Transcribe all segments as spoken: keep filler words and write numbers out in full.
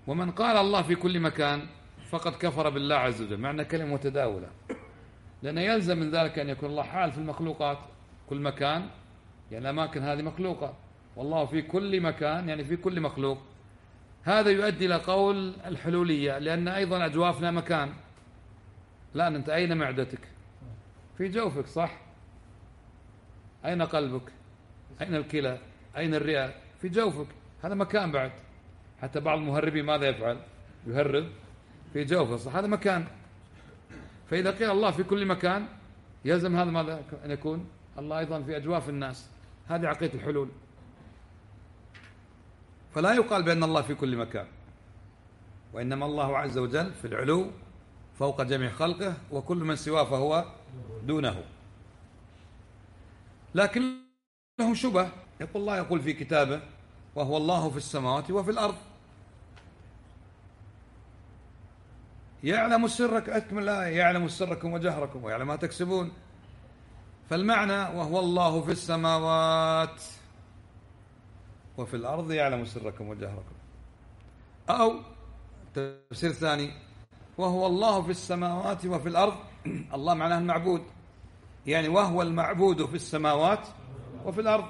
ومن قال الله في كل مكان فقد كفر بالله عز وجل، معنى كلمة متداولة، لأنه يلزم من ذلك أن يكون الله حال في المخلوقات. كل مكان يعني الأماكن هذه مخلوقة، والله في كل مكان يعني في كل مخلوق. هذا يؤدي إلى قول الحلولية، لأن أيضا أجوافنا مكان. لا، أنت أين معدتك؟ في جوفك، صح؟ أين قلبك؟ أين الكلى؟ أين الرئة؟ في جوفك، هذا مكان بعد. حتى بعض المهربين ماذا يفعل؟ يهرب في جوفه، صح؟ هذا مكان. فإذا قيل الله في كل مكان يلزم هذا ماذا أن يكون الله أيضا في أجواف الناس. هذه عقيدة الحلول. فلا يقال بأن الله في كل مكان، وإنما الله عز وجل في العلو فوق جميع خلقه، وكل من سواه فهو دونه. لكن لهم شبه. يقول الله يقول في كتابه: وهو الله في السماوات وفي الأرض يعلم سرك. أكمل الآية: يعلم سركم وجهركم ويعلم ما تكسبون. فالمعنى وهو الله في السماوات وفي الأرض يعلم سركم وجهركم. أو تفسير ثاني: وهو الله في السماوات وفي الأرض الله معناه المعبود، يعني وهو المعبود في السماوات وفي الأرض.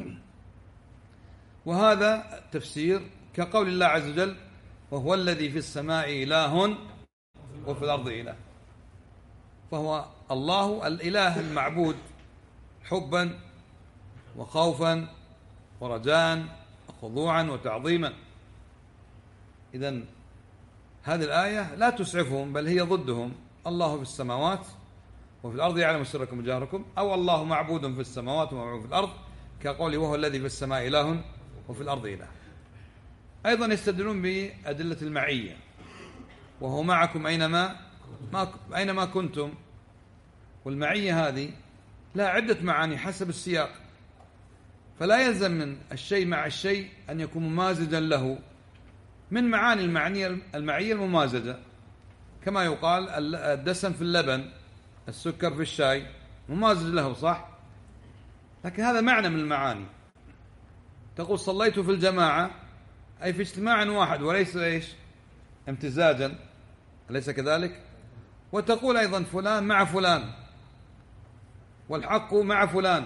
وهذا تفسير كقول الله عز وجل: وهو الذي في السماء إله وفي الأرض إله. فهو الله الإله المعبود حبا وخوفا ورجاء وخضوعا وتعظيما. إذن هذه الآية لا تسعفهم، بل هي ضدهم. الله في السماوات وفي الأرض يعلم سركم وجهركم، أو الله معبود في السماوات ومعبود في الأرض، كقوله: وهو الذي في السماء إله وفي الأرض إله. أيضا يستدلون بأدلة المعية: وهو معكم أينما ما أينما كنتم. والمعية هذه لا عدة معاني حسب السياق، فلا يلزم من الشيء مع الشيء أن يكون ممازجا له. من معاني المعنية المعية الممازجة، كما يقال الدسم في اللبن، السكر في الشاي، ممازج له، صح؟ لكن هذا معنى من المعاني. تقول صليت في الجماعة، أي في اجتماع واحد، وليس إيش؟ امتزاجا، أليس كذلك؟ وتقول أيضا فلان مع فلان، والحق مع فلان،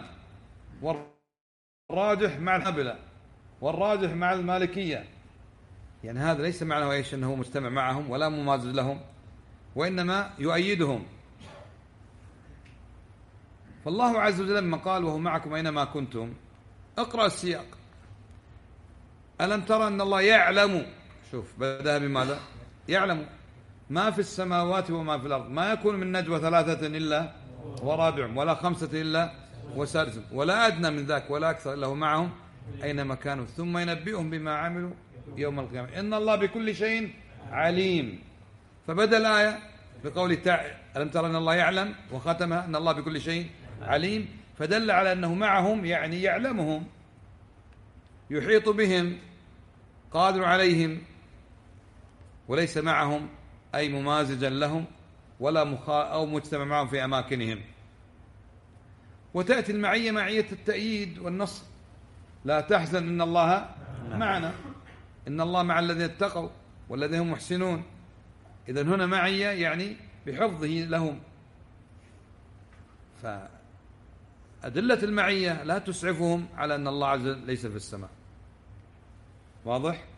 والراجح مع الحنابلة، والراجح مع المالكية. يعني هذا ليس معناه إيش؟ أنه مجتمع معهم ولا ممازج لهم، وإنما يؤيدهم. فالله عز وجل لما قال: وهو معكم أينما كنتم، اقرأ السياق: ألم ترى أن الله يعلم، شوف بدأ بماذا؟ يعلم ما في السماوات وما في الأرض، ما يكون من نجوى ثلاثة إلا ورابعهم، ولا خمسة إلا وسادسهم، ولا أدنى من ذاك ولا أكثر إلا هو معهم أينما كانوا، ثم ينبئهم بما عملوا يوم القيامة، إن الله بكل شيء عليم. فبدأ الآية بقول تعالى: ألم ترى أن الله يعلم، وختمها أن الله بكل شيء عليم، فدل على أنه معهم، يعني يعلمهم، يحيط بهم، قادر عليهم، وليس معهم أي ممازجا لهم ولا مخا أو مجتمع معهم في أماكنهم. وتأتي المعية معية التأييد والنصر: لا تحزن إن الله معنا، إن الله مع الذين اتقوا والذين هم محسنون. إذن هنا معية يعني بحفظه لهم. فأدلة المعية لا تسعفهم على أن الله عز وجل ليس في السماء. واضح؟